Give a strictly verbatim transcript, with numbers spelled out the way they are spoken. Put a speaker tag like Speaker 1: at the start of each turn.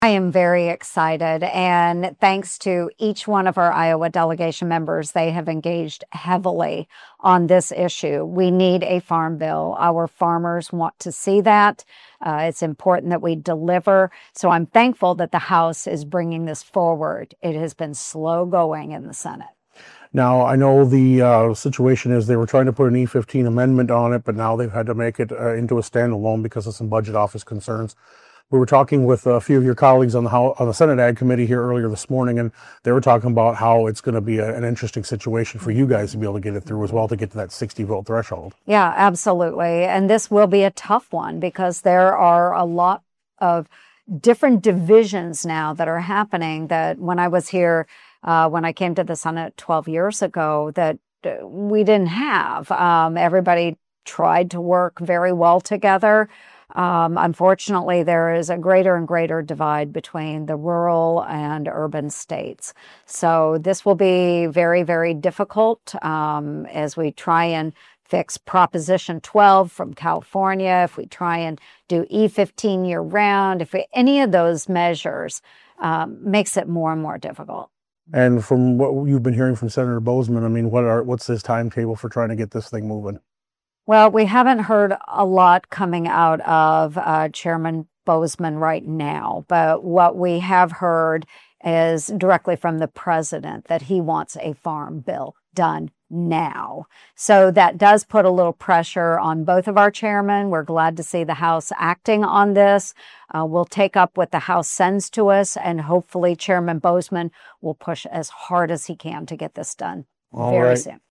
Speaker 1: I am very excited, and thanks to each one of our Iowa delegation members, they have engaged heavily on this issue. We need a farm bill. Our farmers want to see that. Uh, it's important that we deliver. So I'm thankful that the House is bringing this forward. It has been slow going in the Senate.
Speaker 2: Now, I know the uh, situation is they were trying to put an E fifteen amendment on it, but now they've had to make it uh, into a standalone because of some budget office concerns. We were talking with a few of your colleagues on the House, on the Senate Ag Committee here earlier this morning, and they were talking about how it's going to be a, an interesting situation for you guys to be able to get it through as well, to get to that sixty vote threshold.
Speaker 1: Yeah, absolutely. And this will be a tough one because there are a lot of different divisions now that are happening that when I was here, uh, when I came to the Senate twelve years ago, that uh, we didn't have. Um, everybody tried to work very well together. Um, unfortunately, there is a greater and greater divide between the rural and urban states. So this will be very, very difficult um, as we try and fix Proposition twelve from California, if we try and do E fifteen year round, if we, any of those measures um, makes it more and more difficult.
Speaker 2: And from what you've been hearing from Senator Boozman, I mean, what are what's his timetable for trying to get this thing moving?
Speaker 1: Well, we haven't heard a lot coming out of uh, Chairman Boozman right now, but what we have heard is directly from the president that he wants a farm bill done now. So that does put a little pressure on both of our chairmen. We're glad to see the House acting on this. Uh, we'll take up what the House sends to us, and hopefully Chairman Boozman will push as hard as he can to get this done
Speaker 2: All
Speaker 1: very
Speaker 2: right.
Speaker 1: soon.